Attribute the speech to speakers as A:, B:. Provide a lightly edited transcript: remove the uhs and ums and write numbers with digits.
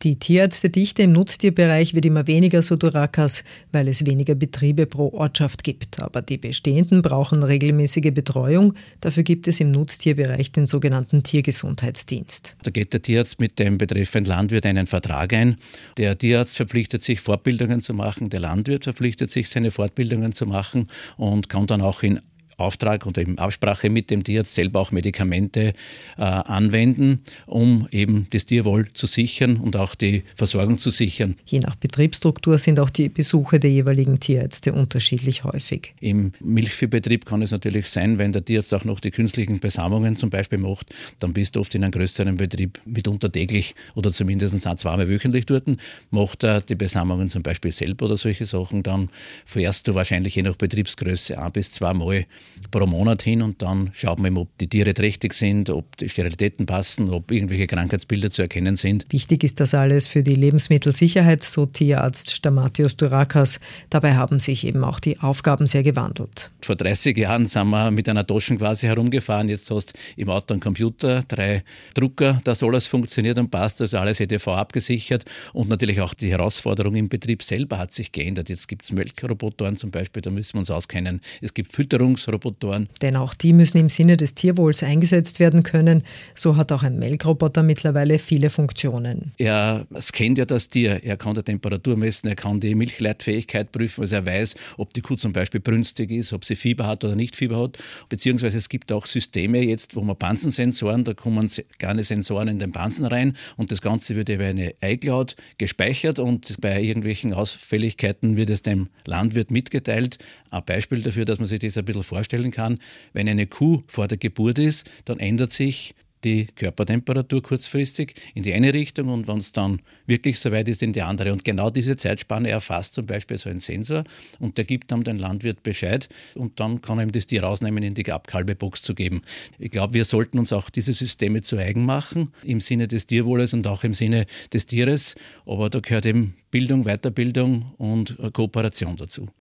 A: Die Tierärztedichte im Nutztierbereich wird immer weniger, so Durakas, weil es weniger Betriebe pro Ortschaft gibt. Aber die bestehenden brauchen regelmäßige Betreuung. Dafür gibt es im Nutztierbereich den sogenannten Tiergesundheitsdienst.
B: Da geht der Tierarzt mit dem betreffenden Landwirt einen Vertrag ein. Der Tierarzt verpflichtet sich, Fortbildungen zu machen. Der Landwirt verpflichtet sich, seine Fortbildungen zu machen und kann dann auch in Auftrag und in Absprache mit dem Tierarzt selber auch Medikamente anwenden, um eben das Tierwohl zu sichern und auch die Versorgung zu sichern.
A: Je nach Betriebsstruktur sind auch die Besuche der jeweiligen Tierärzte unterschiedlich häufig.
B: Im Milchviehbetrieb kann es natürlich sein, wenn der Tierarzt auch noch die künstlichen Besamungen zum Beispiel macht, dann bist du oft in einem größeren Betrieb mitunter täglich oder zumindest auch zweimal wöchentlich dort. Macht er die Besamungen zum Beispiel selber oder solche Sachen, dann fährst du wahrscheinlich je nach Betriebsgröße 1 bis 2 Mal pro Monat hin und dann schaut man, ob die Tiere trächtig sind, ob die Sterilitäten passen, ob irgendwelche Krankheitsbilder zu erkennen sind.
A: Wichtig ist das alles für die Lebensmittelsicherheit, so Tierarzt Stamatios Durakas. Dabei haben sich eben auch die Aufgaben sehr gewandelt.
B: Vor 30 Jahren sind wir mit einer Taschen quasi herumgefahren. Jetzt hast du im Auto einen Computer, 3 Drucker, dass alles funktioniert und passt, also alles EDV abgesichert. Und natürlich auch die Herausforderung im Betrieb selber hat sich geändert. Jetzt gibt es Melkrobotoren zum Beispiel, da müssen wir uns auskennen. Es gibt Fütterungsrobotoren.
A: Denn auch die müssen im Sinne des Tierwohls eingesetzt werden können. So hat auch ein Melkroboter mittlerweile viele Funktionen.
B: Er scannt ja das Tier, er kann die Temperatur messen, er kann die Milchleitfähigkeit prüfen, also er weiß, ob die Kuh zum Beispiel brünstig ist, ob sie Fieber hat oder nicht Fieber hat. Beziehungsweise es gibt auch Systeme jetzt, wo man Pansensensoren, da kommen kleine Sensoren in den Pansen rein und das Ganze wird über eine iCloud gespeichert und bei irgendwelchen Ausfälligkeiten wird es dem Landwirt mitgeteilt. Ein Beispiel dafür, dass man sich das ein bisschen vorstellen kann, wenn eine Kuh vor der Geburt ist, dann ändert sich die Körpertemperatur kurzfristig in die eine Richtung und wenn es dann wirklich soweit ist, in die andere. Und genau diese Zeitspanne erfasst zum Beispiel so ein Sensor und der gibt dann dem Landwirt Bescheid und dann kann er ihm das Tier rausnehmen, in die Abkalbebox zu geben. Ich glaube, wir sollten uns auch diese Systeme zu eigen machen, im Sinne des Tierwohles und auch im Sinne des Tieres. Aber da gehört eben Bildung, Weiterbildung und Kooperation dazu.